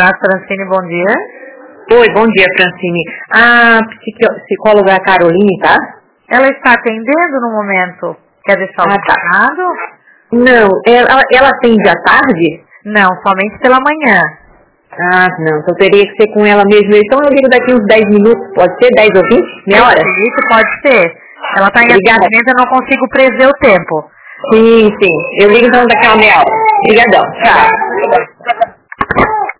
abraço, Francine, bom dia. Oi, bom dia, Francine. A psicóloga Caroline, tá? Ela está atendendo no momento. Quer deixar um recado? Não, ela atende à tarde? Não, somente pela manhã. Não, então teria que ser com ela mesmo. Então eu ligo daqui uns 10 minutos, pode ser? 10 ou 20? Meia hora? Isso pode ser. Ela está em atendimento, eu não consigo prever o tempo. Sim. Eu ligo então daqui a uma meia hora. Obrigadão. Tchau.